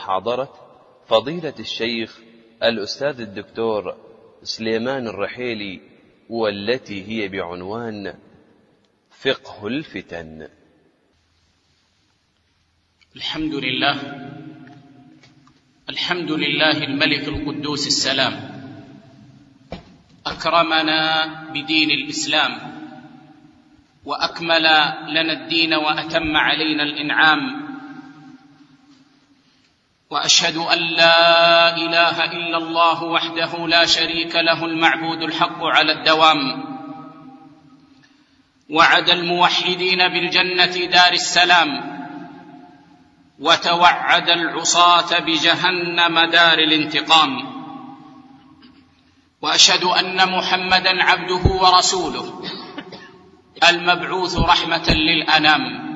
محاضرة فضيلة الشيخ الأستاذ الدكتور سليمان الرحيلي، والتي هي بعنوان فقه الفتن. الحمد لله الملك القدوس السلام، أكرمنا بدين الإسلام وأكمل لنا الدين وأتم علينا الإنعام، وأشهد أن لا إله إلا الله وحده لا شريك له المعبود الحق على الدوام، وعد الموحدين بالجنة دار السلام، وتوعد العصاة بجهنم دار الانتقام. وأشهد أن محمدًا عبده ورسوله المبعوث رحمة للأنام،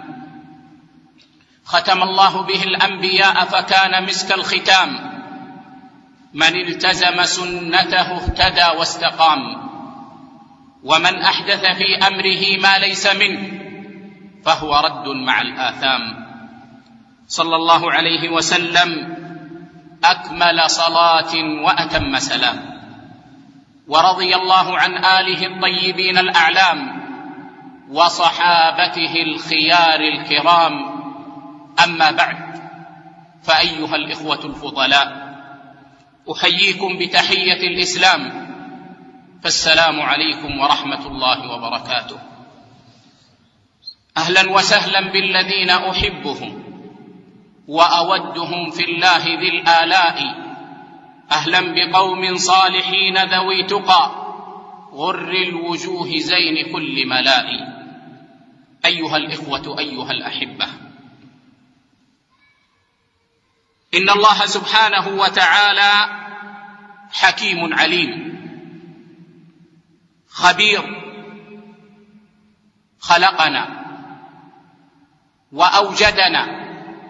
ختم الله به الأنبياء فكان مسك الختام، من التزم سنته اهتدى واستقام، ومن أحدث في أمره ما ليس منه فهو رد مع الآثام. صلى الله عليه وسلم أكمل صلاة وأتم سلام، ورضي الله عن آله الطيبين الأعلام وصحابته الخيار الكرام. أما بعد، فأيها الإخوة الفضلاء، أحييكم بتحية الإسلام، فالسلام عليكم ورحمة الله وبركاته. أهلا وسهلا بالذين أحبهم وأودهم في الله ذي الآلاء، أهلا بقوم صالحين ذوي تقى غر الوجوه زين كل ملاء. أيها الإخوة، أيها الأحبة، إن الله سبحانه وتعالى حكيم عليم خبير، خلقنا وأوجدنا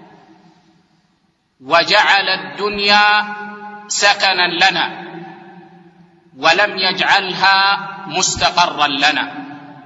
وجعل الدنيا سكنا لنا ولم يجعلها مستقرا لنا،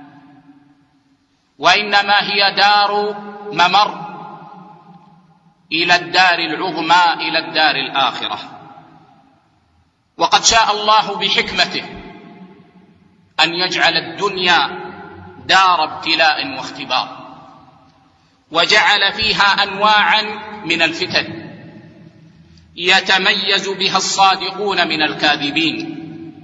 وإنما هي دار ممر إلى الدار العظمى، إلى الدار الآخرة. وقد شاء الله بحكمته أن يجعل الدنيا دار ابتلاء واختبار، وجعل فيها أنواعا من الفتن يتميز بها الصادقون من الكاذبين،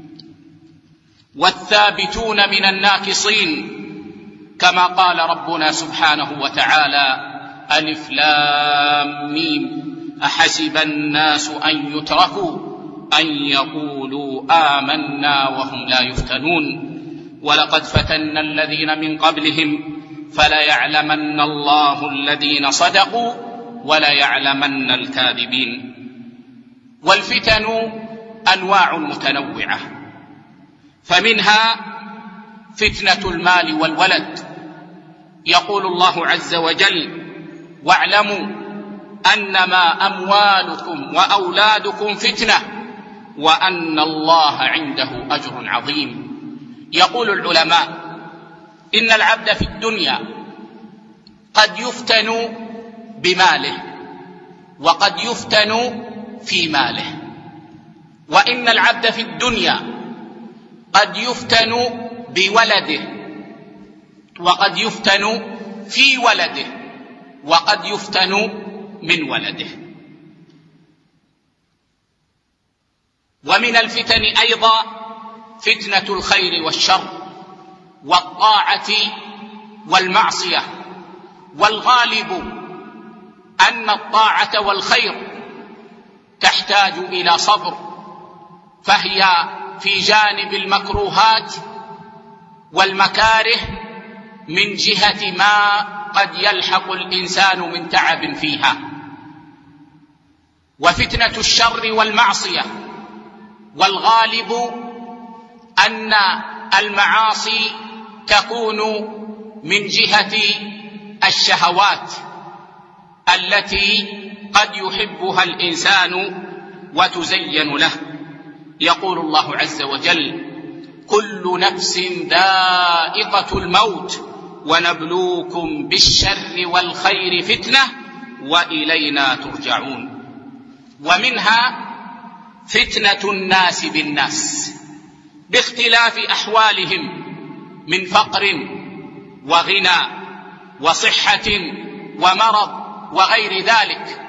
والثابتون من الناكصين، كما قال ربنا سبحانه وتعالى: ألف لام ميم أحسب الناس أن يتركوا أن يقولوا آمنا وهم لا يفتنون، ولقد فتنا الذين من قبلهم فليعلمن الله الذين صدقوا وليعلمن الكاذبين. والفتن أنواع متنوعة، فمنها فتنة المال والولد. يقول الله عز وجل: واعلموا أنما أموالكم وأولادكم فتنة وأن الله عنده أجر عظيم. يقول العلماء: إن العبد في الدنيا قد يفتن بماله وقد يفتن في ماله، وإن العبد في الدنيا قد يفتن بولده وقد يفتن في ولده وقد يفتن من ولده. ومن الفتن أيضا فتنة الخير والشر والطاعة والمعصية، والغالب أن الطاعة والخير تحتاج إلى صبر، فهي في جانب المكروهات والمكاره من جهة ما قد يلحق الإنسان من تعب فيها. وفتنة الشر والمعصية، والغالب أن المعاصي تكون من جهة الشهوات التي قد يحبها الإنسان وتزين له. يقول الله عز وجل: كل نفس ذائقة الموت ونبلوكم بالشر والخير فتنة وإلينا ترجعون. ومنها فتنة الناس بالناس باختلاف أحوالهم من فقر وغنى وصحة ومرض وغير ذلك.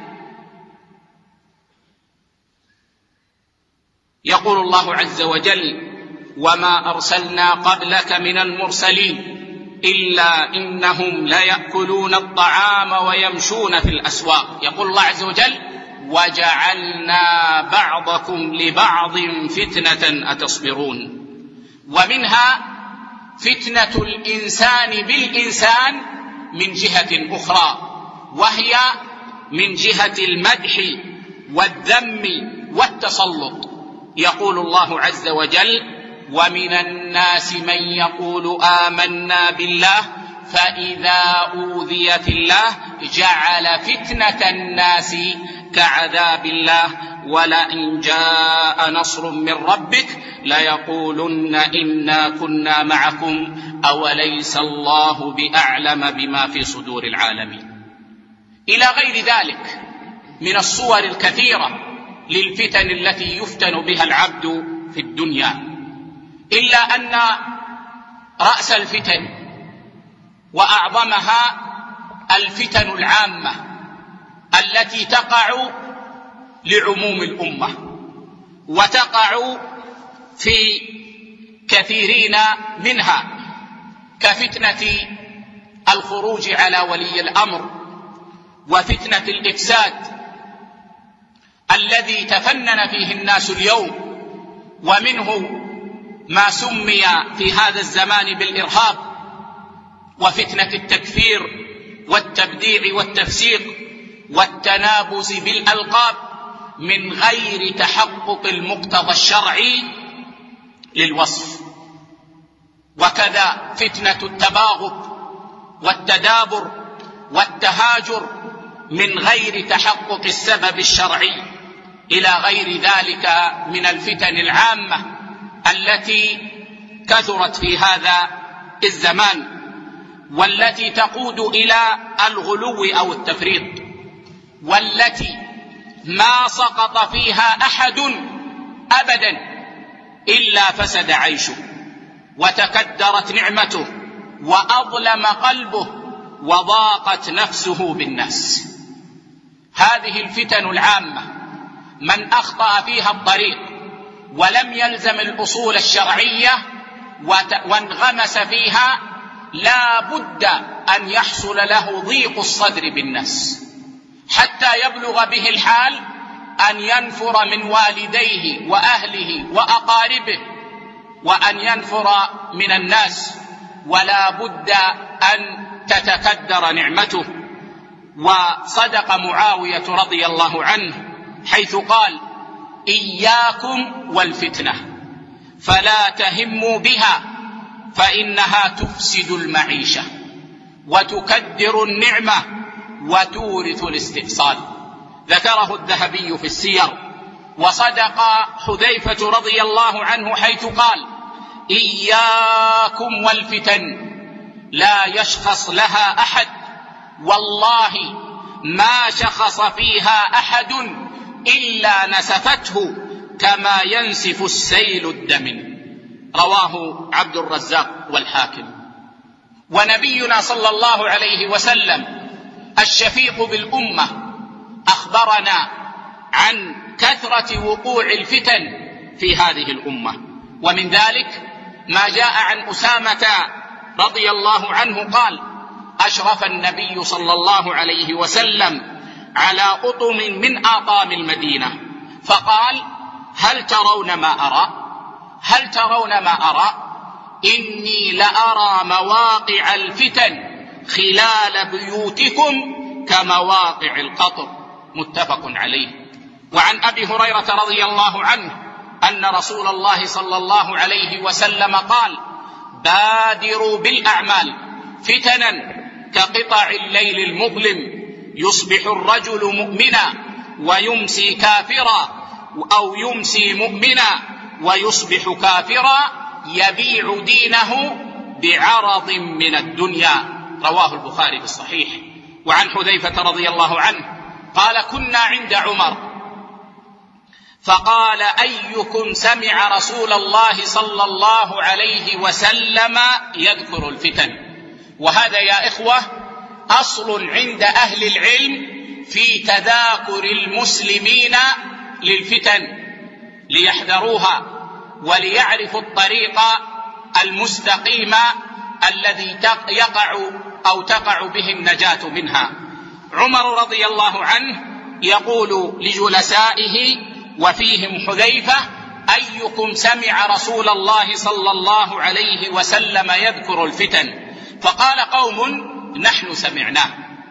يقول الله عز وجل: وما أرسلنا قبلك من المرسلين إلا إنهم ليأكلون الطعام ويمشون في الأسواق. يقول الله عز وجل: وجعلنا بعضكم لبعض فتنة أتصبرون. ومنها فتنة الإنسان بالإنسان من جهة أخرى، وهي من جهة المدح والذم والتسلط. يقول الله عز وجل: ومن الناس من يقول آمنا بالله فإذا أوذي في الله جعل فتنة الناس كعذاب الله ولئن جاء نصر من ربك ليقولن إنا كنا معكم أوليس الله بأعلم بما في صدور العالمين. إلى غير ذلك من الصور الكثيرة للفتن التي يفتن بها العبد في الدنيا، إلا أن رأس الفتن وأعظمها الفتن العامة التي تقع لعموم الأمة، وتقع في كثيرين منها، كفتنة الخروج على ولي الأمر، وفتنة الإفساد الذي تفنن فيه الناس اليوم، ومنه ما سمي في هذا الزمان بالإرهاب، وفتنة التكفير والتبديع والتفسيق والتنابز بالألقاب من غير تحقق المقتضى الشرعي للوصف، وكذا فتنة التباغض والتدابر والتهاجر من غير تحقق السبب الشرعي، إلى غير ذلك من الفتن العامة التي كثرت في هذا الزمان، والتي تقود إلى الغلو أو التفريط، والتي ما سقط فيها أحد أبدا إلا فسد عيشه وتكدرت نعمته وأظلم قلبه وضاقت نفسه بالناس. هذه الفتن العامة من أخطأ فيها الطريق ولم يلزم الأصول الشرعية وانغمس فيها لا بد أن يحصل له ضيق الصدر بالناس، حتى يبلغ به الحال أن ينفر من والديه وأهله وأقاربه، وأن ينفر من الناس، ولا بد أن تتكدر نعمته. وصدق معاوية رضي الله عنه حيث قال: إياكم والفتنة فلا تهموا بها فإنها تفسد المعيشة وتكدر النعمة وتورث الاستئصال. ذكره الذهبي في السير. وصدق حذيفة رضي الله عنه حيث قال: إياكم والفتن لا يشخص لها أحد، والله ما شخص فيها أحد إلا نسفته كما ينسف السيل الدمن. رواه عبد الرزاق والحاكم. ونبينا صلى الله عليه وسلم الشفيق بالأمة أخبرنا عن كثرة وقوع الفتن في هذه الأمة، ومن ذلك ما جاء عن أسامة رضي الله عنه قال: أشرف النبي صلى الله عليه وسلم على أطم من آطام المدينة فقال: هل ترون ما أرى؟ هل ترون ما أرى؟ إني لأرى مواقع الفتن خلال بيوتكم كمواقع القطر. متفق عليه. وعن أبي هريرة رضي الله عنه أن رسول الله صلى الله عليه وسلم قال: بادروا بالأعمال فتنا كقطع الليل المظلم، يصبح الرجل مؤمنا ويمسي كافرا، أو يمسي مؤمنا ويصبح كافرا، يبيع دينه بعرض من الدنيا. رواه البخاري في الصحيح. وعن حذيفة رضي الله عنه قال: كنا عند عمر فقال: أيكم سمع رسول الله صلى الله عليه وسلم يذكر الفتن؟ وهذا يا إخوة أصل عند أهل العلم في تذاكر المسلمين للفتن ليحذروها وليعرفوا الطريق المستقيم الذي تقع به النجاة منها. عمر رضي الله عنه يقول لجلسائه وفيهم حذيفة: أيكم سمع رسول الله صلى الله عليه وسلم يذكر الفتن؟ فقال قوم: نحن سمعناه.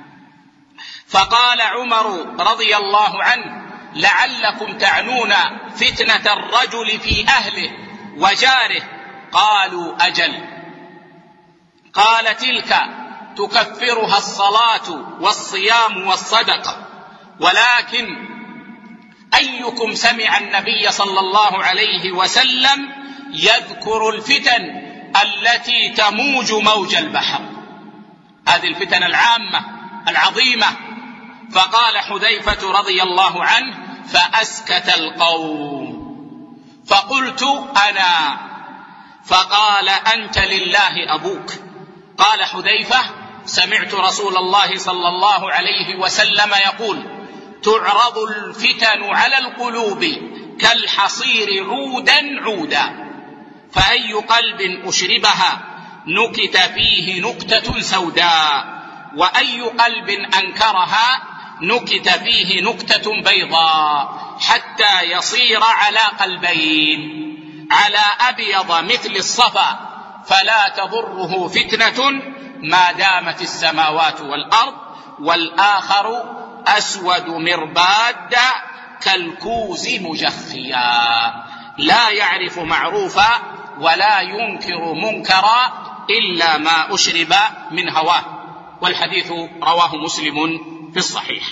فقال عمر رضي الله عنه: لعلكم تعنون فتنة الرجل في أهله وجاره. قالوا: أجل. قال: تلك تكفرها الصلاة والصيام والصدقة، ولكن أيكم سمع النبي صلى الله عليه وسلم يذكر الفتن التي تموج موج البحر؟ هذه الفتن العامة العظيمة. فقال حذيفة رضي الله عنه: فأسكت القوم، فقلت أنا. فقال: أنت لله أبوك. قال حذيفة: سمعت رسول الله صلى الله عليه وسلم يقول: تعرض الفتن على القلوب كالحصير عودا عودا، فأي قلب أشربها نكت فيه نكتة سوداء، وأي قلب أنكرها نكت فيه نكتة بيضاء، حتى يصير على قلبين، على أبيض مثل الصفا، فلا تضره فتنة ما دامت السماوات والأرض، والآخر أسود مرباد كالكوز مجخيا، لا يعرف معروفا ولا ينكر منكرا إلا ما أشرب من هواه. والحديث رواه مسلم في الصحيح.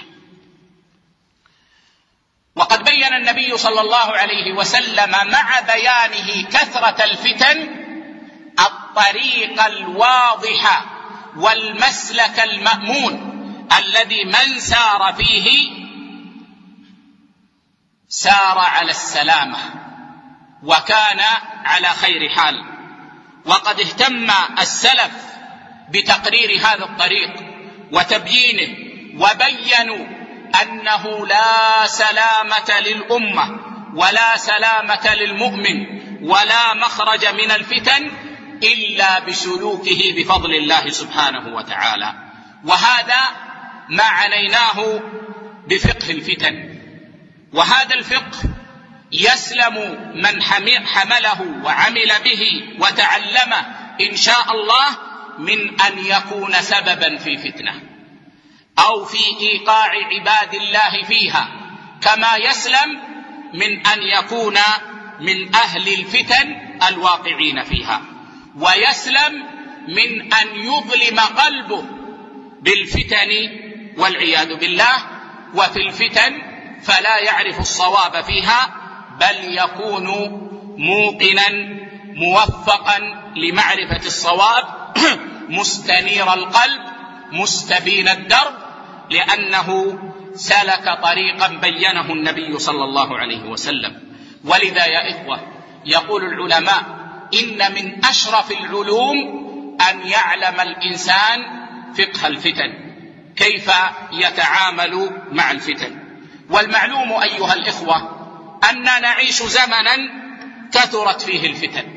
وقد بين النبي صلى الله عليه وسلم مع بيانه كثرة الفتن الطريق الواضح والمسلك المأمون الذي من سار فيه سار على السلامة وكان على خير حال. وقد اهتم السلف بتقرير هذا الطريق وتبيينه، وبينوا أنه لا سلامة للأمة ولا سلامة للمؤمن ولا مخرج من الفتن إلا بسلوكه بفضل الله سبحانه وتعالى. وهذا ما عنيناه بفقه الفتن. وهذا الفقه يسلم من حمله وعمل به وتعلمه إن شاء الله من أن يكون سببا في فتنة أو في إيقاع عباد الله فيها، كما يسلم من أن يكون من أهل الفتن الواقعين فيها، ويسلم من أن يظلم قلبه بالفتن والعياذ بالله، وفي الفتن فلا يعرف الصواب فيها، بل يكون موقنا موفقا لمعرفة الصواب مستنير القلب مستبين الدرب، لأنه سلك طريقا بينه النبي صلى الله عليه وسلم. ولذا يا إخوة يقول العلماء: إن من أشرف العلوم أن يعلم الإنسان فقه الفتن، كيف يتعامل مع الفتن. والمعلوم أيها الإخوة أننا نعيش زمنا كثرت فيه الفتن،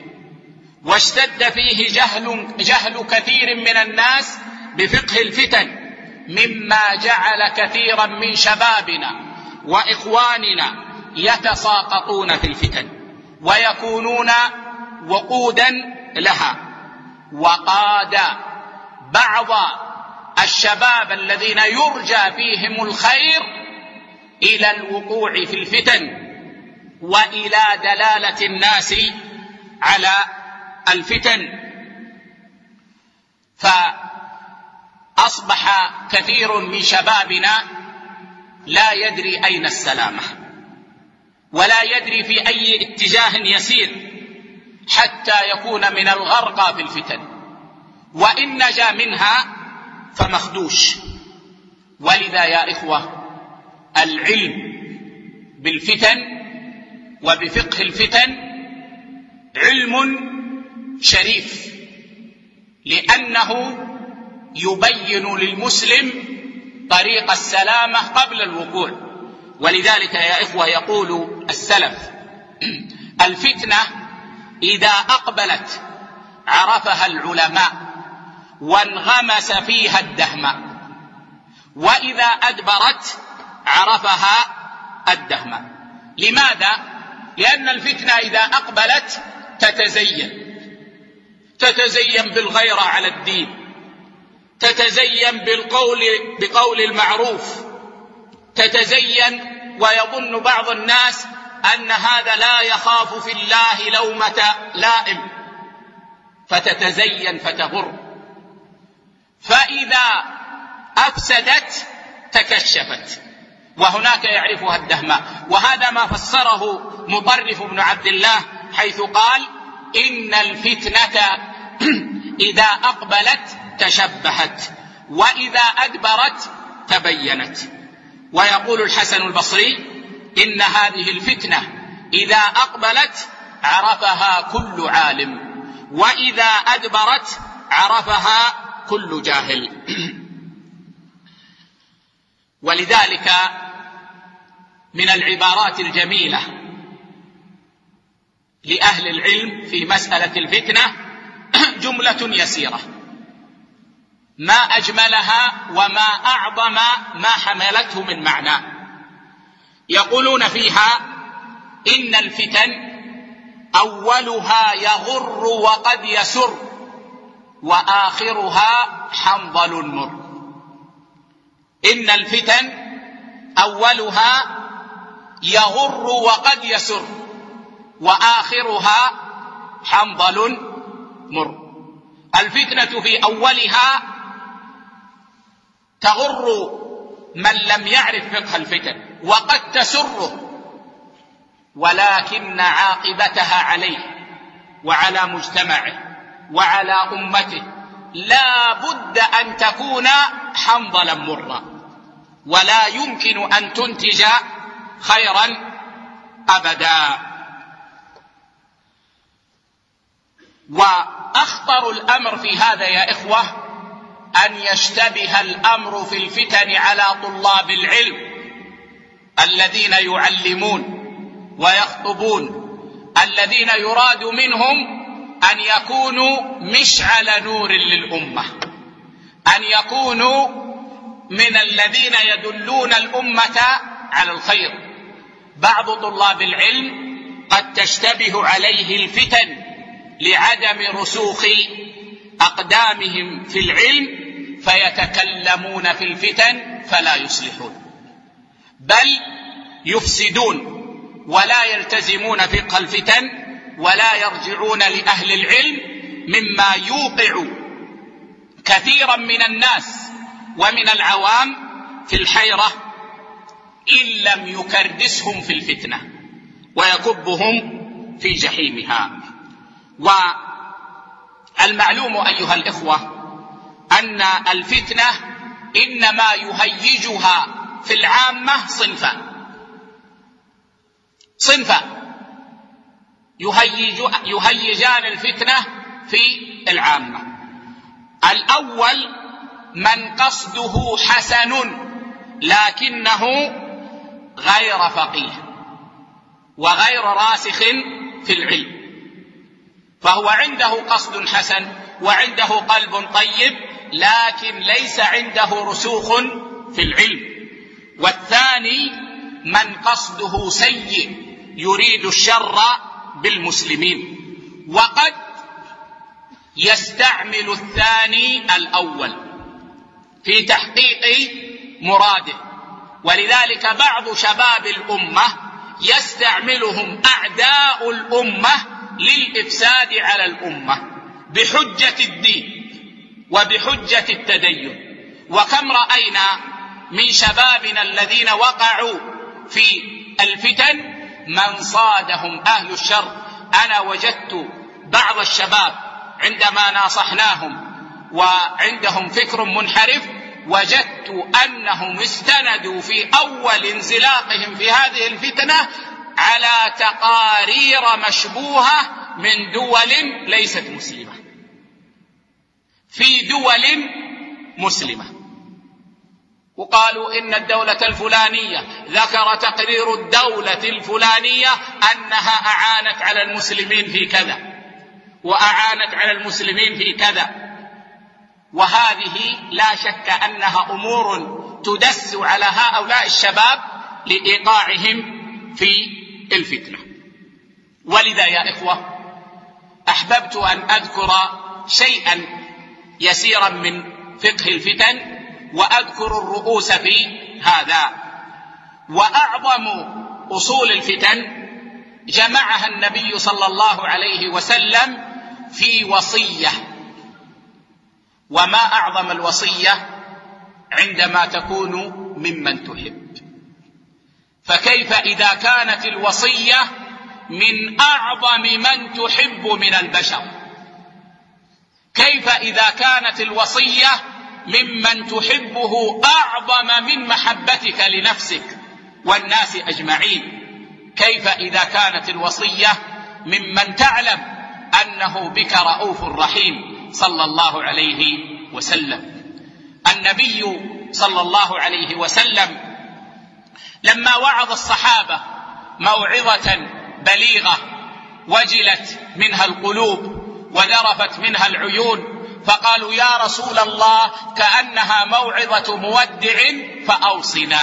واشتد فيه جهل كثير من الناس بفقه الفتن، مما جعل كثيرا من شبابنا وإخواننا يتساقطون في الفتن ويكونون وقودا لها. وقاد بعض الشباب الذين يرجى فيهم الخير إلى الوقوع في الفتن وإلى دلالة الناس على الفتن، فأصبح كثير من شبابنا لا يدري أين السلامة ولا يدري في أي اتجاه يسير حتى يكون من الغرقى في الفتن، وإن نجا منها فمخدوش. ولذا يا إخوة العلم بالفتن وبفقه الفتن علم شريف، لأنه يبين للمسلم طريق السلامة قبل الوقوع. ولذلك يا إخوة يقول السلف: الفتنة إذا أقبلت عرفها العلماء وانغمس فيها الدهماء، وإذا أدبرت عرفها الدهماء. لماذا؟ لأن الفتنة إذا أقبلت تتزين بالغيرة على الدين، تتزين بقول المعروف، تتزين ويظن بعض الناس أن هذا لا يخاف في الله لومة لائم، فتتزين فتغر. فإذا أفسدت تكشفت، وهناك يعرفها الدهماء. وهذا ما فسره مطرف بن عبد الله حيث قال: إن الفتنة إذا أقبلت تشبهت، وإذا أدبرت تبينت. ويقول الحسن البصري: إن هذه الفتنة إذا أقبلت عرفها كل عالم، وإذا أدبرت عرفها كل جاهل. ولذلك من العبارات الجميلة لأهل العلم في مسألة الفتنة جملة يسيرة ما أجملها وما أعظم ما حملته من معنى. يقولون فيها: إن الفتن أولها يغر وقد يسر، وآخرها حنظل مر. إن الفتن أولها يغر وقد يسر، وآخرها حنظل مر. الفتنة في أولها تغر من لم يعرف فقه الفتن وقد تسره، ولكن عاقبتها عليه وعلى مجتمعه وعلى أمته لا بد أن تكون حنظلا مرا، ولا يمكن أن تنتج خيرا أبدا. وأخطر الأمر في هذا يا إخوة أن يشتبه الأمر في الفتن على طلاب العلم الذين يعلمون ويخطبون، الذين يراد منهم أن يكونوا مشعل نور للأمة، أن يكونوا من الذين يدلون الأمة على الخير. بعض طلاب العلم قد تشتبه عليه الفتن لعدم رسوخ أقدامهم في العلم، فيتكلمون في الفتن فلا يصلحون، بل يفسدون ولا يلتزمون فقه الفتن ولا يرجعون لأهل العلم، مما يوقع كثيرا من الناس ومن العوام في الحيرة إن لم يكردسهم في الفتنة ويكبهم في جحيمها. والمعلوم أيها الإخوة أن الفتنة إنما يهيجها في العامة صنفا يهيجان الفتنة في العامة. الأول من قصده حسن لكنه غير فقيه وغير راسخ في العلم، فهو عنده قصد حسن وعنده قلب طيب لكن ليس عنده رسوخ في العلم. والثاني من قصده سيء يريد الشر بالمسلمين، وقد يستعمل الثاني الأول في تحقيق مراده. ولذلك بعض شباب الأمة يستعملهم أعداء الأمة للإفساد على الأمة بحجة الدين وبحجة التدين. وكم رأينا من شبابنا الذين وقعوا في الفتن من صادهم أهل الشر. أنا وجدت بعض الشباب عندما ناصحناهم وعندهم فكر منحرف، وجدت أنهم استندوا في أول انزلاقهم في هذه الفتنة على تقارير مشبوهة من دول ليست مسلمة في دول مسلمة، وقالوا إن الدولة الفلانية ذكر تقرير الدولة الفلانية أنها أعانت على المسلمين في كذا وأعانت على المسلمين في كذا، وهذه لا شك أنها أمور تدس على هؤلاء الشباب لإيقاعهم في الفتنة. ولذا يا إخوة أحببت أن أذكر شيئا يسيرا من فقه الفتن وأذكر الرؤوس في هذا. وأعظم أصول الفتن جمعها النبي صلى الله عليه وسلم في وصية، وما أعظم الوصية عندما تكون ممن تحب، فكيف إذا كانت الوصية من أعظم من تحب من البشر؟ كيف إذا كانت الوصية ممن تحبه أعظم من محبتك لنفسك والناس أجمعين؟ كيف إذا كانت الوصية ممن تعلم أنه بك رؤوف رحيم صلى الله عليه وسلم؟ النبي صلى الله عليه وسلم لما وعظ الصحابة موعظة بليغة وجلت منها القلوب وذرفت منها العيون، فقالوا يا رسول الله كأنها موعظة مودع فأوصنا.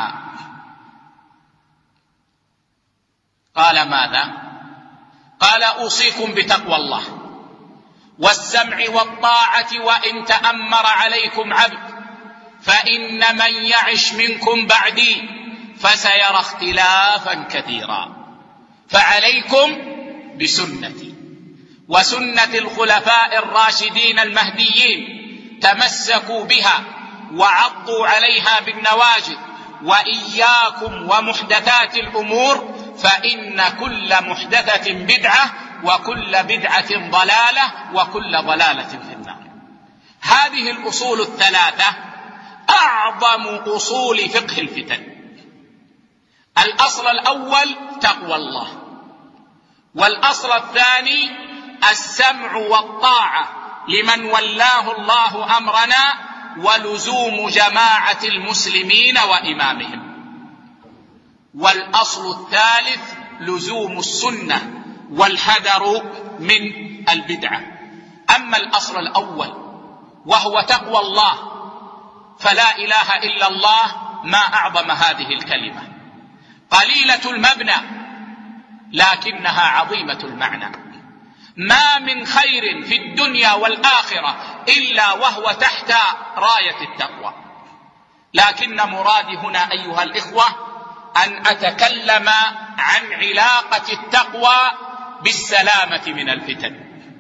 قال ماذا؟ قال أوصيكم بتقوى الله والسمع والطاعة وإن تأمر عليكم عبد، فإن من يعش منكم بعدي فسيرى اختلافا كثيرا، فعليكم بسنتي وسنة الخلفاء الراشدين المهديين، تمسكوا بها وعضوا عليها بالنواجذ، وإياكم ومحدثات الأمور فإن كل محدثة بدعة وكل بدعة ضلالة وكل ضلالة في النار. هذه الأصول الثلاثة أعظم أصول فقه الفتن. الأصل الأول تقوى الله، والأصل الثاني السمع والطاعة لمن ولاه الله أمرنا، ولزوم جماعة المسلمين وإمامهم، والأصل الثالث لزوم السنة والحذر من البدعة. أما الأصل الأول وهو تقوى الله، فلا إله إلا الله ما أعظم هذه الكلمة، قليلة المبنى لكنها عظيمة المعنى. ما من خير في الدنيا والآخرة إلا وهو تحت راية التقوى. لكن مرادي هنا أيها الإخوة أن أتكلم عن علاقة التقوى بالسلامة من الفتن.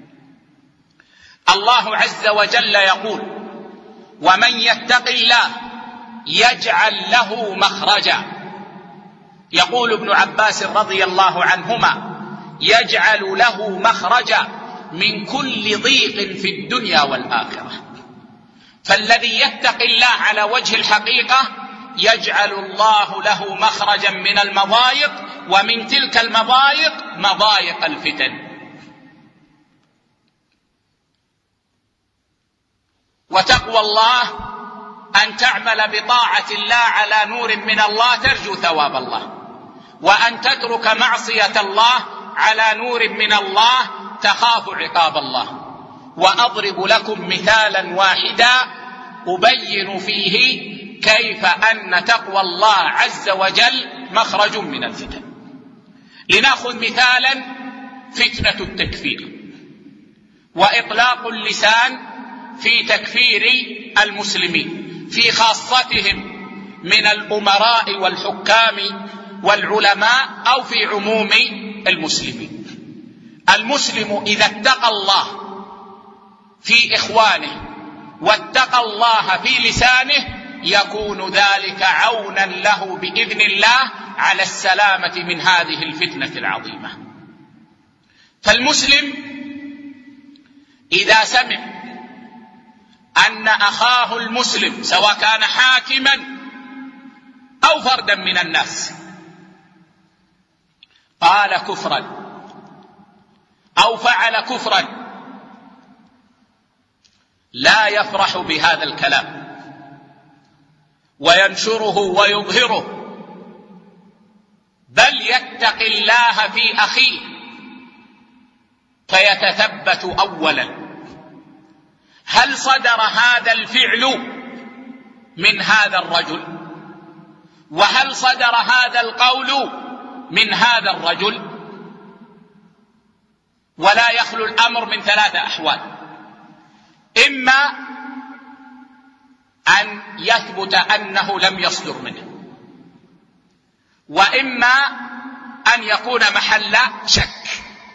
الله عز وجل يقول: ومن يتق الله يجعل له مخرجا. يقول ابن عباس رضي الله عنهما: يجعل له مخرجا من كل ضيق في الدنيا والآخرة. فالذي يتق الله على وجه الحقيقة يجعل الله له مخرجا من المضايق، ومن تلك المضايق مضايق الفتن. وتقوى الله أن تعمل بطاعة الله على نور من الله ترجو ثواب الله، وأن تترك معصية الله على نور من الله تخاف عقاب الله. وأضرب لكم مثالا واحدا أبين فيه كيف أن تقوى الله عز وجل مخرج من الفتن. لنأخذ مثالا فتنة التكفير وإطلاق اللسان في تكفير المسلمين، في خاصتهم من الأمراء والحكام والعلماء أو في عموم المسلمين. المسلم إذا اتقى الله في إخوانه واتقى الله في لسانه يكون ذلك عونا له بإذن الله على السلامة من هذه الفتنة العظيمة. فالمسلم إذا سمع أن أخاه المسلم سواء كان حاكما أو فردا من الناس قال كفرا أو فعل كفرا لا يفرح بهذا الكلام وينشره ويظهره، بل يتقي الله في أخيه فيتثبت أولا هل صدر هذا الفعل من هذا الرجل، وهل صدر هذا القول من هذا الرجل. ولا يخلو الأمر من 3 أحوال: إما أن يثبت أنه لم يصدر منه، وإما أن يكون محل شك،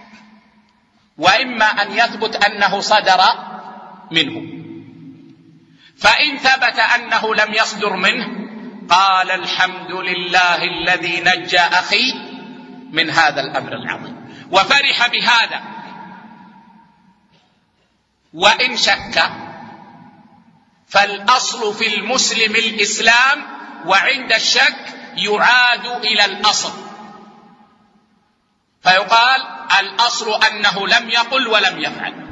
وإما أن يثبت أنه صدر منه. فإن ثبت أنه لم يصدر منه قال الحمد لله الذي نجى أخي من هذا الأمر العظيم وفرح بهذا. وإن شك فالأصل في المسلم الإسلام، وعند الشك يعاد إلى الأصل، فيقال الأصل أنه لم يقل ولم يفعل.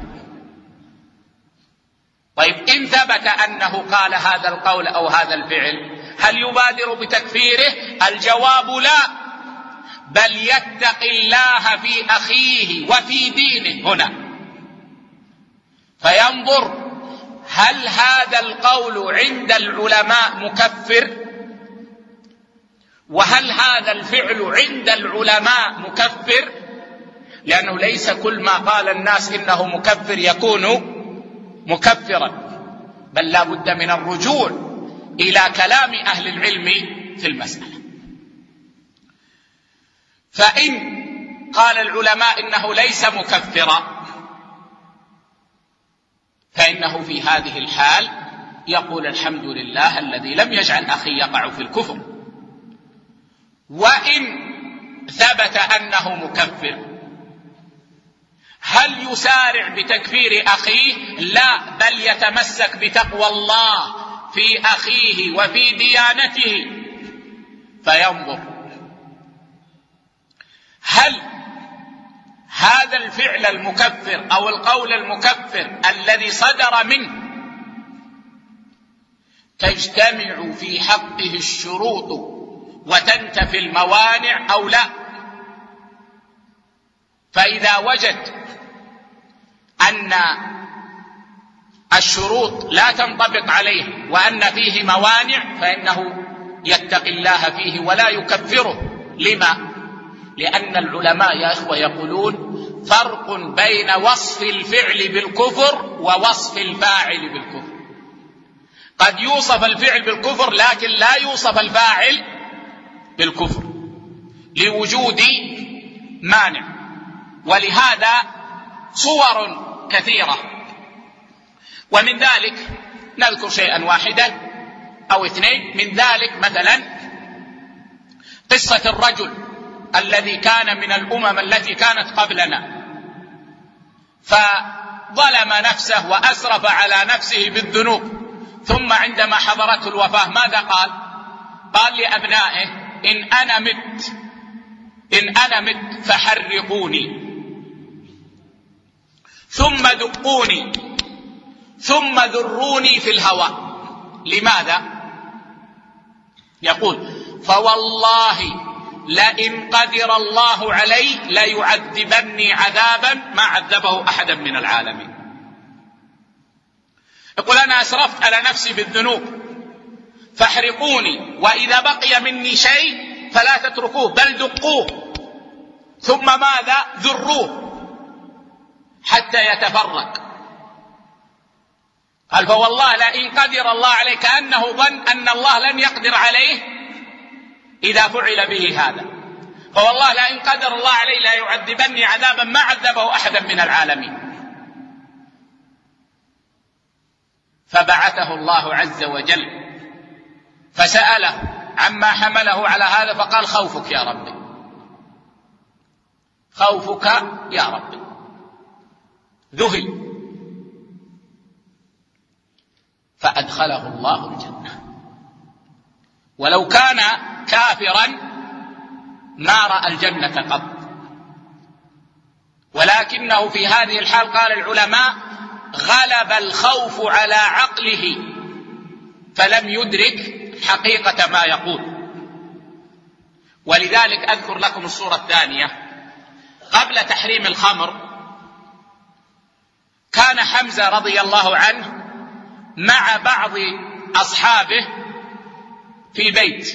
طيب إن ثبت أنه قال هذا القول أو هذا الفعل هل يبادر بتكفيره؟ الجواب لا، بل يتقي الله في أخيه وفي دينه هنا، فينظر هل هذا القول عند العلماء مكفر، وهل هذا الفعل عند العلماء مكفر، لأنه ليس كل ما قال الناس إنه مكفر يكون مكفرا، بل لا بد من الرجوع إلى كلام أهل العلم في المسألة. فإن قال العلماء إنه ليس مكفرا فإنه في هذه الحال يقول الحمد لله الذي لم يجعل أخي يقع في الكفر. وإن ثبت أنه مكفر هل يسارع بتكفير أخيه؟ لا، بل يتمسك بتقوى الله في أخيه وفي ديانته، فينظر هل هذا الفعل المكفر أو القول المكفر الذي صدر منه تجتمع في حقه الشروط وتنتفي الموانع أو لا. فإذا وجد أن الشروط لا تنطبق عليه وأن فيه موانع فإنه يتقي الله فيه ولا يكفره. لما؟ لأن العلماء يا إخوة يقولون فرق بين وصف الفعل بالكفر ووصف الفاعل بالكفر. قد يوصف الفعل بالكفر لكن لا يوصف الفاعل بالكفر لوجود مانع، ولهذا صور كثيرة. ومن ذلك نذكر شيئا واحدا أو اثنين. من ذلك مثلا قصة الرجل الذي كان من الأمم التي كانت قبلنا فظلم نفسه وأسرف على نفسه بالذنوب، ثم عندما حضرته الوفاة ماذا قال؟ قال لأبنائه إن أنا مت فحرقوني ثم دقوني ثم ذروني في الهواء. لماذا؟ يقول فوالله لئن قدر الله علي ليعذبني عذابا ما عذبه أحدا من العالمين. يقول أنا أسرفت على نفسي بالذنوب فاحرقوني، وإذا بقي مني شيء فلا تتركوه بل دقوه، ثم ماذا؟ ذروه حتى يتفرق. قال فوالله لئن قدر الله عليه، كأنه ظن أن الله لن يقدر عليه إذا فعل به هذا. فوالله لئن قدر الله عليه لا يعذبني عذابا ما عذبه أحدا من العالمين. فبعثه الله عز وجل فسأله عما حمله على هذا فقال خوفك يا ربي، خوفك يا ربي. ذهل فأدخله الله الجنة. ولو كان كافرا ما رأى الجنة قط، ولكنه في هذه الحال قال العلماء غلب الخوف على عقله فلم يدرك حقيقة ما يقول. ولذلك أذكر لكم الصورة الثانية. قبل تحريم الخمر كان حمزة رضي الله عنه مع بعض أصحابه في بيت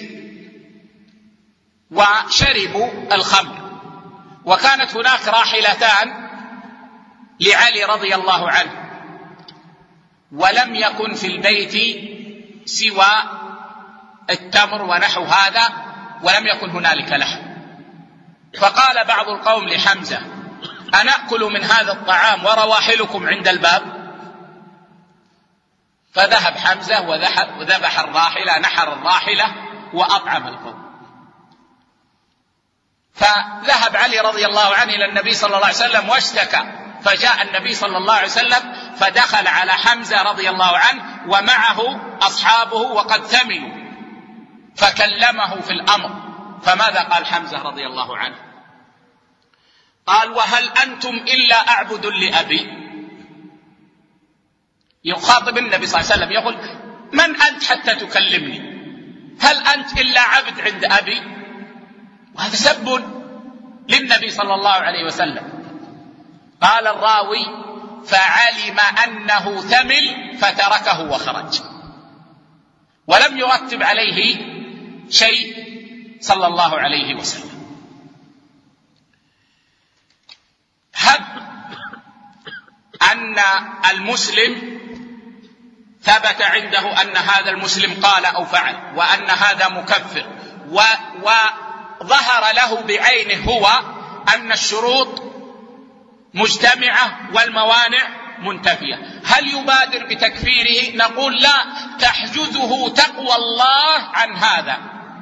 وشربوا الخمر، وكانت هناك راحلتان لعلي رضي الله عنه، ولم يكن في البيت سوى التمر ونحو هذا، ولم يكن هنالك لحم. فقال بعض القوم لحمزة أنأكل من هذا الطعام ورواحلكم عند الباب؟ فذهب حمزة وذبح الراحلة، نحر الراحلة وأطعم القوم. فذهب علي رضي الله عنه إلى النبي صلى الله عليه وسلم واشتكى، فجاء النبي صلى الله عليه وسلم فدخل على حمزة رضي الله عنه ومعه أصحابه وقد ثمنوا، فكلمه في الأمر. فماذا قال حمزة رضي الله عنه؟ قال وهل أنتم إلا أعبد لأبي؟ يخاطب النبي صلى الله عليه وسلم يقول من أنت حتى تكلمني؟ هل أنت إلا عبد عند أبي؟ وهذا سب للنبي صلى الله عليه وسلم. قال الراوي فعلم أنه ثمل فتركه وخرج، ولم يرتب عليه شيء صلى الله عليه وسلم. هب أن المسلم ثبت عنده أن هذا المسلم قال أو فعل وأن هذا مكفر، وظهر له بعينه هو أن الشروط مجتمعة والموانع منتفية، هل يبادر بتكفيره؟ نقول لا، تحجزه تقوى الله عن هذا،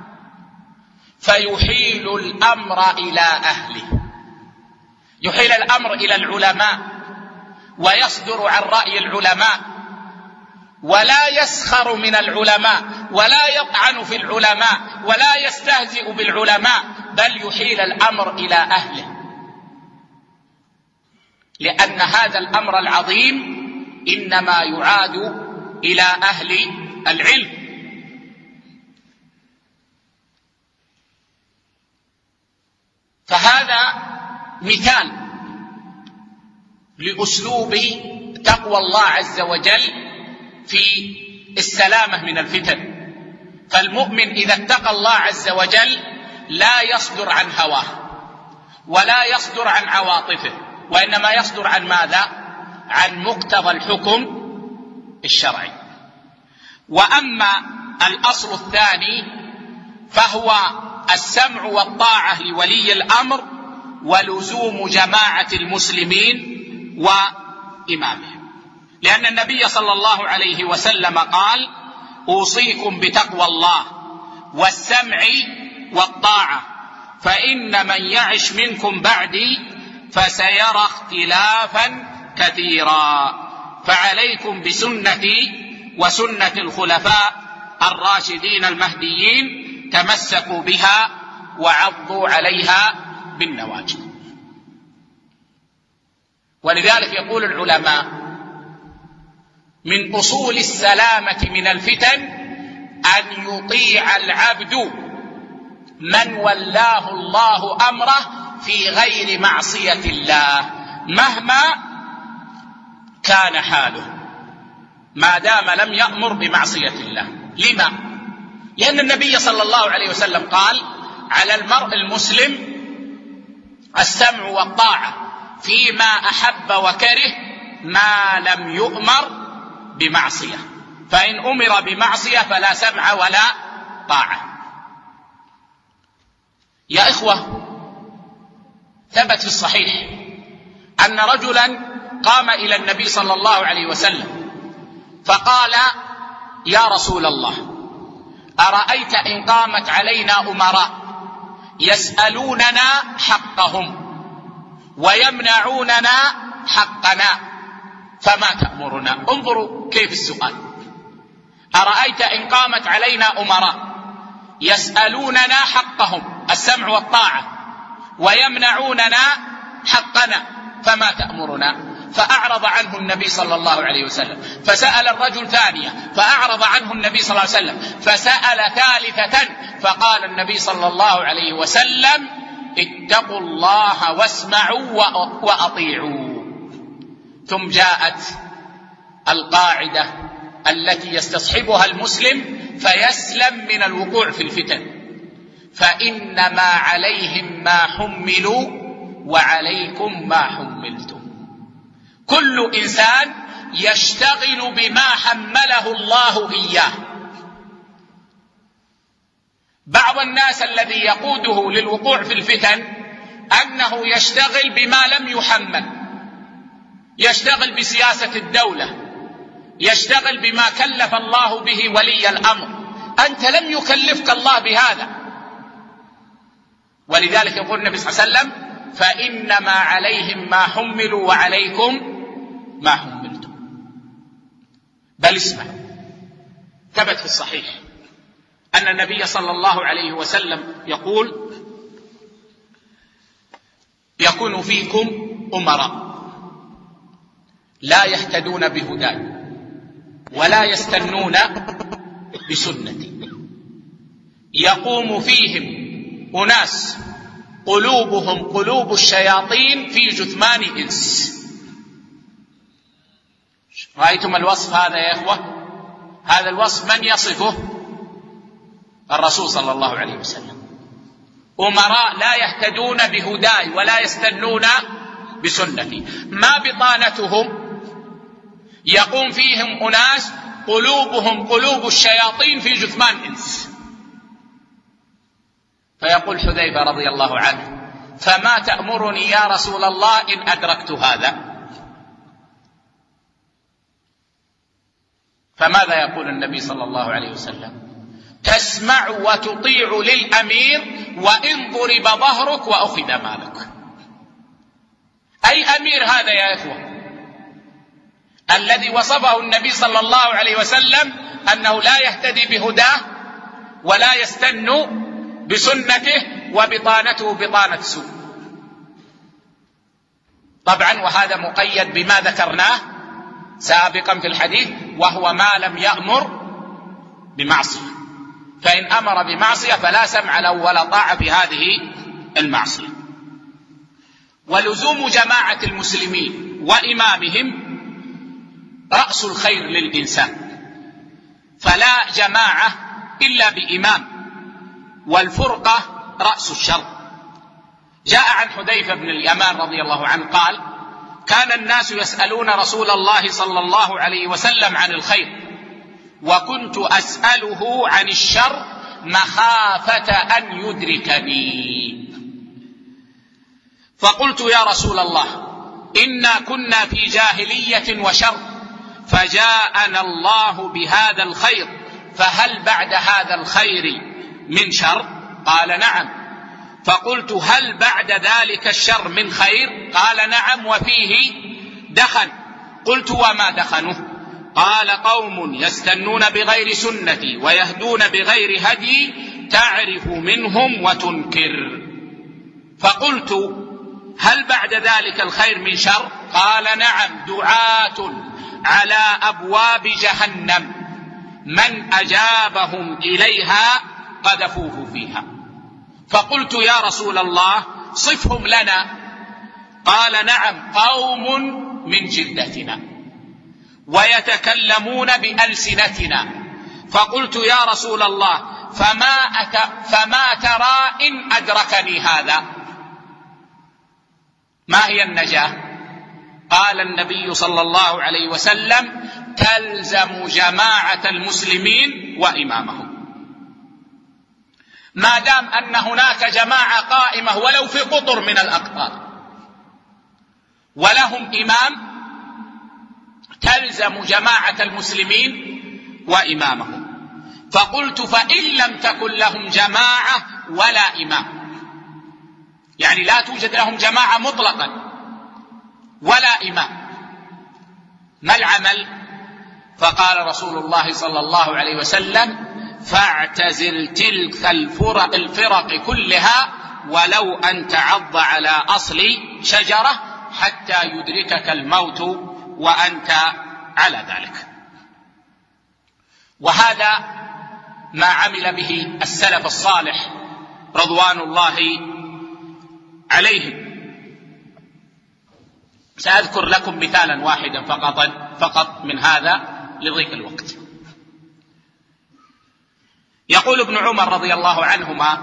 فيحيل الأمر إلى أهله، يحيل الأمر إلى العلماء ويصدر عن رأي العلماء، ولا يسخر من العلماء ولا يطعن في العلماء ولا يستهزئ بالعلماء، بل يحيل الأمر إلى أهله، لأن هذا الأمر العظيم إنما يعاد إلى أهل العلم. فهذا مثال لأسلوب تقوى الله عز وجل في السلامة من الفتن. فالمؤمن إذا اتقى الله عز وجل لا يصدر عن هواه ولا يصدر عن عواطفه، وإنما يصدر عن ماذا؟ عن مقتضى الحكم الشرعي. وأما الأصل الثاني فهو السمع والطاعة لولي الأمر ولزوم جماعة المسلمين وإمامهم، لأن النبي صلى الله عليه وسلم قال أوصيكم بتقوى الله والسمع والطاعة، فإن من يعش منكم بعدي فسيرى اختلافا كثيرا، فعليكم بسنتي وسنة الخلفاء الراشدين المهديين، تمسكوا بها وعضوا عليها بالنواجذ. ولذلك يقول العلماء من أصول السلامة من الفتن أن يطيع العبد من ولاه الله أمره في غير معصية الله مهما كان حاله، ما دام لم يأمر بمعصية الله. لما؟ لأن النبي صلى الله عليه وسلم قال على المرء المسلم السمع والطاعة فيما أحب وكره ما لم يؤمر بمعصية، فإن أمر بمعصية فلا سمع ولا طاعة. يا إخوة، ثبت في الصحيح أن رجلا قام إلى النبي صلى الله عليه وسلم فقال يا رسول الله أرأيت إن قامت علينا أمراء يسألوننا حقهم ويمنعوننا حقنا فما تأمرنا؟ انظروا كيف السؤال. أرأيت إن قامت علينا أمراء يسألوننا حقهم السمع والطاعة ويمنعوننا حقنا فما تأمرنا؟ فأعرض عنه النبي صلى الله عليه وسلم. فسأل الرجل ثانية فأعرض عنه النبي صلى الله عليه وسلم. فسأل ثالثة فقال النبي صلى الله عليه وسلم: اتقوا الله واسمعوا وأطيعوا. ثم جاءت القاعدة التي يستصحبها المسلم فيسلم من الوقوع في الفتن: فإنما عليهم ما حملوا وعليكم ما حملتم. كل إنسان يشتغل بما حمله الله إياه. بعض الناس الذي يقوده للوقوع في الفتن أنه يشتغل بما لم يحمل، يشتغل بسياسة الدولة، يشتغل بما كلف الله به ولي الأمر. أنت لم يكلفك الله بهذا، ولذلك يقول النبي صلى الله عليه وسلم: فإنما عليهم ما حملوا وعليكم ما حملتم. بل اسمع، ثبت في الصحيح أن النبي صلى الله عليه وسلم يقول: يكون فيكم أمراء لا يهتدون بهداي ولا يستنون بسنتي، يقوم فيهم أناس قلوبهم قلوب الشياطين في جثمان إنس. رأيتم الوصف هذا يا إخوة؟ هذا الوصف من يصفه؟ الرسول صلى الله عليه وسلم. أمراء لا يهتدون بهداي ولا يستنون بسنتي. ما بطانتهم؟ يقوم فيهم أناس قلوبهم قلوب الشياطين في جثمان إنس. فيقول حذيفة رضي الله عنه: فما تأمرني يا رسول الله إن أدركت هذا؟ فماذا يقول النبي صلى الله عليه وسلم؟ تسمع وتطيع للأمير وإن ضرب ظهرك وأخذ مالك. أي أمير هذا يا إخوة؟ الذي وصفه النبي صلى الله عليه وسلم أنه لا يهتدي بهداه ولا يستن بسنته وبطانته بطانة سوء. طبعا وهذا مقيد بما ذكرناه سابقا في الحديث، وهو ما لم يأمر بمعصية. فإن أمر بمعصية فلا سمع له ولا طاعة في هذه المعصية. ولزوم جماعة المسلمين وإمامهم رأس الخير للإنسان، فلا جماعة إلا بإمام، والفرقة رأس الشر. جاء عن حذيفة بن اليمان رضي الله عنه قال: كان الناس يسألون رسول الله صلى الله عليه وسلم عن الخير، وكنت أسأله عن الشر مخافة أن يدركني. فقلت: يا رسول الله، إنا كنا في جاهلية وشر، فجاءنا الله بهذا الخير، فهل بعد هذا الخير من شر؟ قال: نعم. فقلت: هل بعد ذلك الشر من خير؟ قال: نعم، وفيه دخن. قلت: وما دخنه؟ قال: قوم يستنون بغير سنتي ويهدون بغير هدي، تعرف منهم وتنكر. فقلت: هل بعد ذلك الخير من شر؟ قال: نعم، دعاة على أبواب جهنم، من أجابهم إليها قذفوه فيها. فقلت: يا رسول الله، صفهم لنا. قال: نعم، قوم من جلدتنا ويتكلمون بألسنتنا. فقلت: يا رسول الله، فما ترى إن أدركني هذا؟ ما هي النجاة؟ قال النبي صلى الله عليه وسلم: تلزم جماعة المسلمين وإمامهم. ما دام أن هناك جماعة قائمة ولو في قطر من الأقطار ولهم إمام، تلزم جماعة المسلمين وإمامهم. فقلت: فإن لم تكن لهم جماعة ولا إمام، يعني لا توجد لهم جماعة مطلقا ولا إمام، ما العمل؟ فقال رسول الله صلى الله عليه وسلم: فاعتزل تلك الفرق كلها ولو أن تعض على أصل شجرة، حتى يدركك الموت وأنت على ذلك. وهذا ما عمل به السلف الصالح رضوان الله عليهم. سأذكر لكم مثالا واحدا فقط من هذا لضيق الوقت. يقول ابن عمر رضي الله عنهما: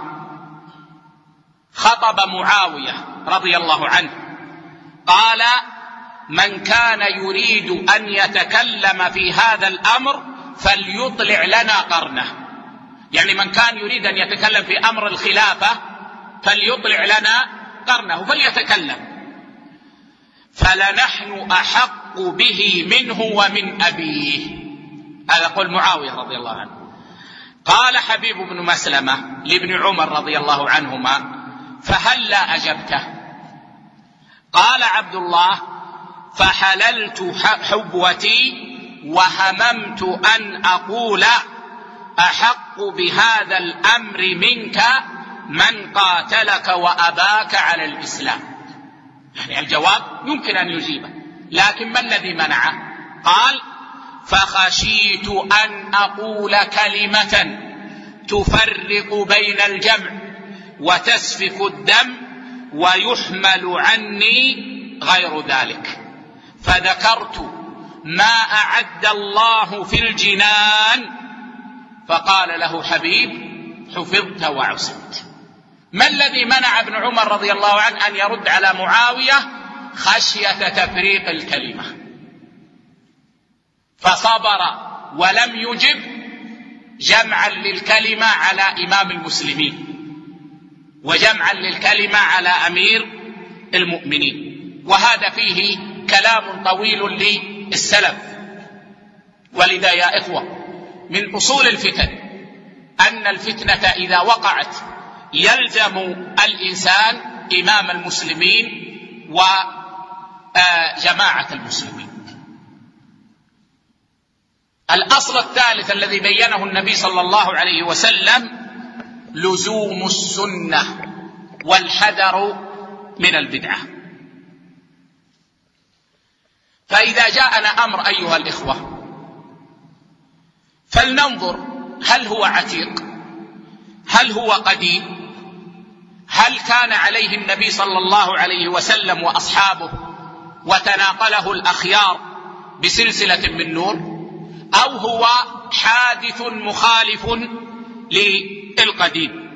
خطب معاوية رضي الله عنه قال: من كان يريد أن يتكلم في هذا الأمر فليطلع لنا قرنه. يعني من كان يريد أن يتكلم في أمر الخلافة فليطلع لنا قرنه فليتكلم، فلنحن أحق به منه ومن أبيه. هذا قول معاوية رضي الله عنه. قال حبيب بن مسلمة لابن عمر رضي الله عنهما: فهلا أجبته؟ قال عبد الله: فحللت حبوتي وهممت أن أقول أحق بهذا الأمر منك من قاتلك وأباك على الإسلام. يعني الجواب يمكن أن يجيبه، لكن ما الذي منعه؟ قال: فخشيت أن أقول كلمة تفرق بين الجمع وتسفك الدم ويحمل عني غير ذلك، فذكرت ما أعد الله في الجنان، فقال له حبيب: حفظت وعصمت. ما الذي منع ابن عمر رضي الله عنه أن يرد على معاوية؟ خشية تفريق الكلمة، فصبر ولم يجب جمعا للكلمة على إمام المسلمين وجمعا للكلمة على أمير المؤمنين. وهذا فيه كلام طويل للسلف. ولذا يا إخوة، من أصول الفتن أن الفتنة إذا وقعت يلزم الإنسان إمام المسلمين وجماعة المسلمين. الأصل الثالث الذي بينه النبي صلى الله عليه وسلم لزوم السنة والحذر من البدعة. فإذا جاءنا أمر أيها الإخوة فلننظر هل هو عتيق، هل هو قديم، هل كان عليه النبي صلى الله عليه وسلم وأصحابه وتناقله الأخيار بسلسلة من نور، أو هو حادث مخالف للقديم.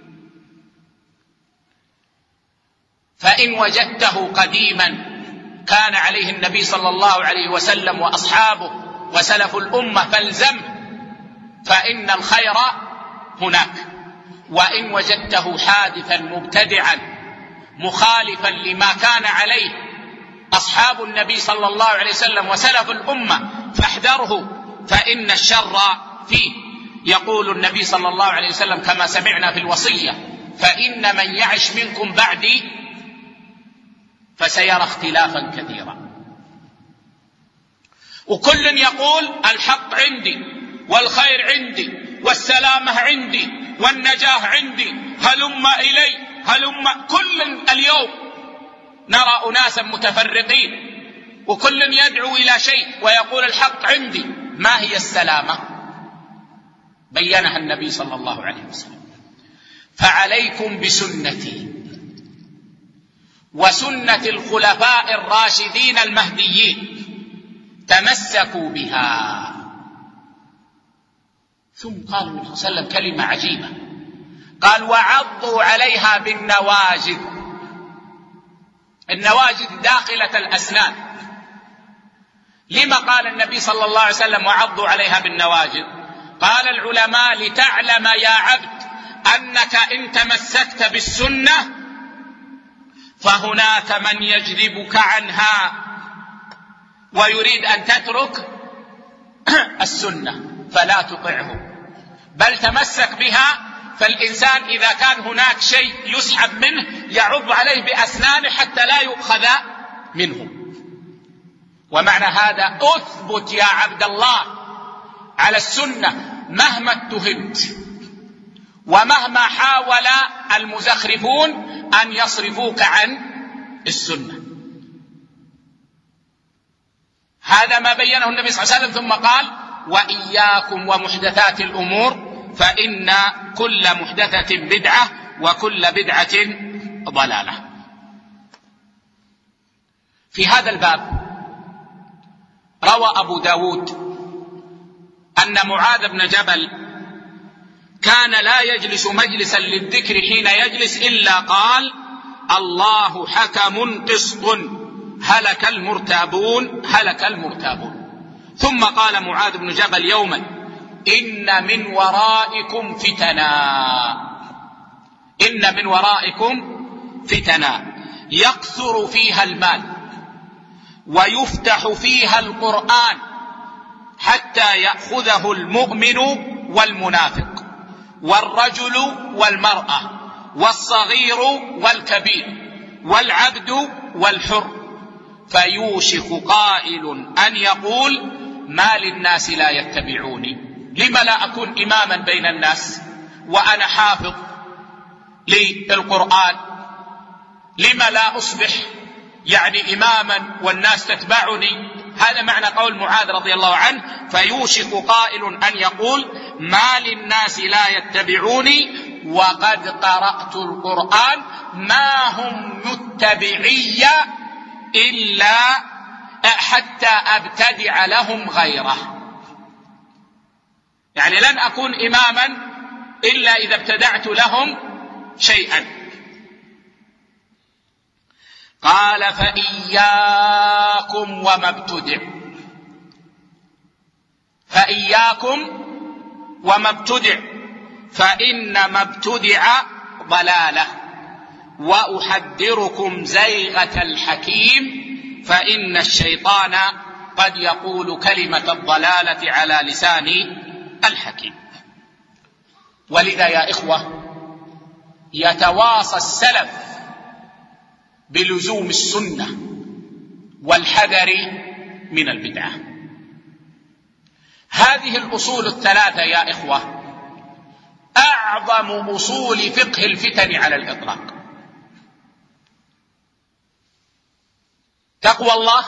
فإن وجدته قديما كان عليه النبي صلى الله عليه وسلم وأصحابه وسلف الأمة فالزمه، فإن الخير هناك. وإن وجدته حادثا مبتدعا مخالفا لما كان عليه أصحاب النبي صلى الله عليه وسلم وسلف الأمة فاحذره، فإن الشر فيه. يقول النبي صلى الله عليه وسلم كما سمعنا في الوصية: فإن من يعش منكم بعدي فسيرى اختلافا كثيرا. وكل يقول الحق عندي والخير عندي والسلامة عندي والنجاة عندي، هلم إلي هلم. كل اليوم نرى أناسا متفرقين وكل يدعو إلى شيء ويقول الحق عندي. ما هي السلامة؟ بينها النبي صلى الله عليه وسلم: فعليكم بسنتي وسنة الخلفاء الراشدين المهديين، تمسكوا بها. ثم قال النبي صلى الله عليه وسلم كلمة عجيبة، قال: وعضوا عليها بالنواجذ. النواجذ داخلة الأسنان. لما قال النبي صلى الله عليه وسلم وعضوا عليها بالنواجذ؟ قال العلماء: لتعلم يا عبد أنك إن تمسكت بالسنة فهناك من يجذبك عنها ويريد أن تترك السنة، فلا تطعه بل تمسك بها. فالإنسان إذا كان هناك شيء يسحب منه يعض عليه بأسنانه حتى لا يؤخذ منه. ومعنى هذا أثبت يا عبد الله على السنة مهما اتهمت ومهما حاول المزخرفون أن يصرفوك عن السنة. هذا ما بينه النبي صلى الله عليه وسلم، ثم قال: وإياكم ومحدثات الأمور فإن كل محدثة بدعة وكل بدعة ضلالة. في هذا الباب روى أبو داود أن معاذ بن جبل كان لا يجلس مجلسا للذكر حين يجلس إلا قال: الله حكم قسط هلك المرتابون هلك المرتابون. ثم قال معاذ بن جبل يوما: إن من ورائكم فتنا يكثر فيها المال ويفتح فيها القرآن حتى يأخذه المؤمن والمنافق والرجل والمرأة والصغير والكبير والعبد والحر، فيوشك قائل أن يقول: ما للناس لا يتبعوني؟ لم لا أكون إماما بين الناس وأنا حافظ للقرآن؟ لم لا أصبح يعني إماما والناس تتبعني؟ هذا معنى قول معاذ رضي الله عنه: فيوشك قائل أن يقول: ما للناس لا يتبعوني وقد قرأت القرآن ما هم متبعي إلا حتى أبتدع لهم غيره. يعني لن أكون إماما إلا إذا ابتدعت لهم شيئا. قال: فإياكم وما ابتدع فإن ما ابتدع ضلالة، وأحذركم زيغة الحكيم فإن الشيطان قد يقول كلمة الضلالة على لسان الحكيم. ولذا يا إخوة يتواصى السلف بلزوم السنة والحذر من البدعة. هذه الأصول الثلاثة يا إخوة أعظم أصول فقه الفتن على الإطلاق: تقوى الله،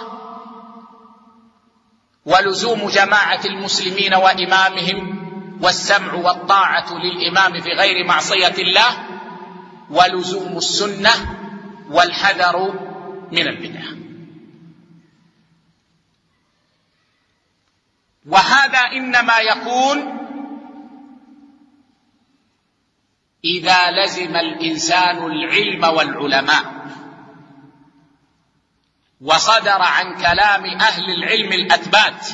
ولزوم جماعة المسلمين وإمامهم، والسمع والطاعة للإمام في غير معصية الله، ولزوم السنة، والحذر من البدعة. وهذا إنما يكون إذا لزم الإنسان العلم والعلماء وصدر عن كلام أهل العلم الأثبات،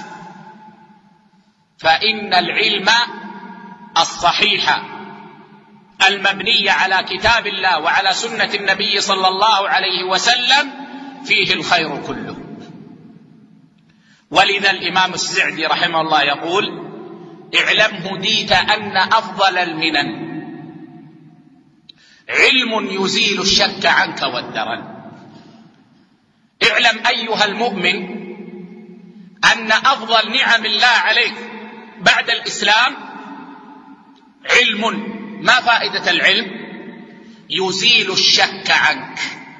فإن العلم الصحيح المبني على كتاب الله وعلى سنة النبي صلى الله عليه وسلم فيه الخير كله. ولذا الإمام السعدي رحمه الله يقول: اعلم هديت أن أفضل المنن علم يزيل الشك عنك والدرن. اعلم أيها المؤمن أن أفضل نعم الله عليك بعد الإسلام علم. ما فائدة العلم؟ يزيل الشك عنك،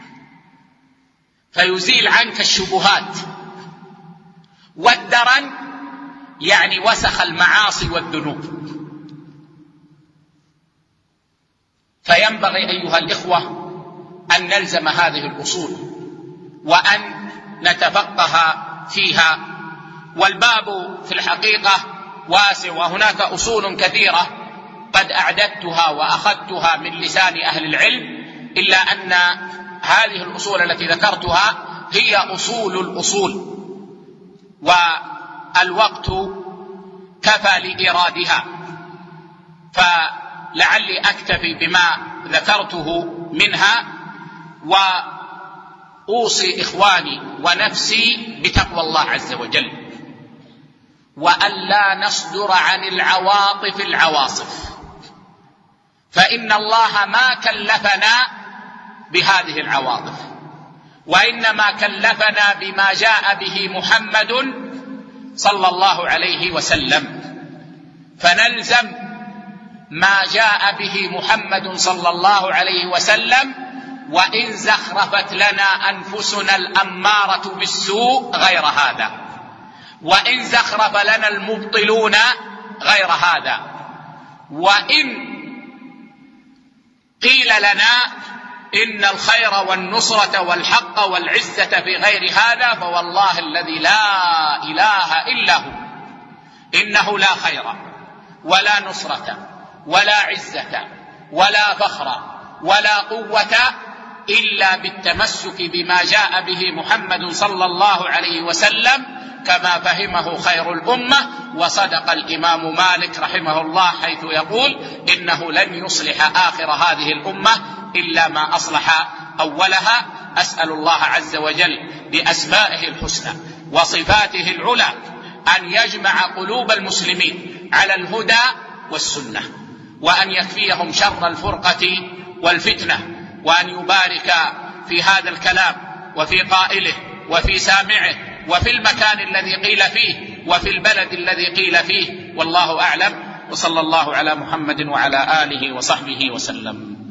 فيزيل عنك الشبهات، والدرن يعني وسخ المعاصي والذنوب. فينبغي أيها الإخوة أن نلزم هذه الأصول وأن نتفقه فيها. والباب في الحقيقة واسع، وهناك أصول كثيرة قد أعددتها وأخذتها من لسان أهل العلم، إلا أن هذه الأصول التي ذكرتها هي أصول الأصول، والوقت كفى لإيرادها، فلعلي أكتفي بما ذكرته منها، وأوصي إخواني ونفسي بتقوى الله عز وجل، وأن لا نصدر عن العواطف العواصف، فإن الله ما كلفنا بهذه العواطف، وإنما كلفنا بما جاء به محمد صلى الله عليه وسلم، فنلزم ما جاء به محمد صلى الله عليه وسلم، وإن زخرفت لنا أنفسنا الأمارة بالسوء غير هذا. وإن زخرف لنا المبطلون غير هذا، وإن قيل لنا إن الخير والنصرة والحق والعزة في غير هذا، فوالله الذي لا إله إلا هو إنه لا خير ولا نصرة ولا عزة ولا فخر ولا قوة إلا بالتمسك بما جاء به محمد صلى الله عليه وسلم كما فهمه خير الأمة. وصدق الإمام مالك رحمه الله حيث يقول إنه لن يصلح آخر هذه الأمة إلا ما أصلح أولها. أسأل الله عز وجل بأسمائه الحسنى وصفاته العلى أن يجمع قلوب المسلمين على الهدى والسنة، وأن يكفيهم شر الفرقة والفتنة، وأن يبارك في هذا الكلام وفي قائله وفي سامعه وفي المكان الذي قيل فيه وفي البلد الذي قيل فيه، والله أعلم. وصلى الله على محمد وعلى آله وصحبه وسلم.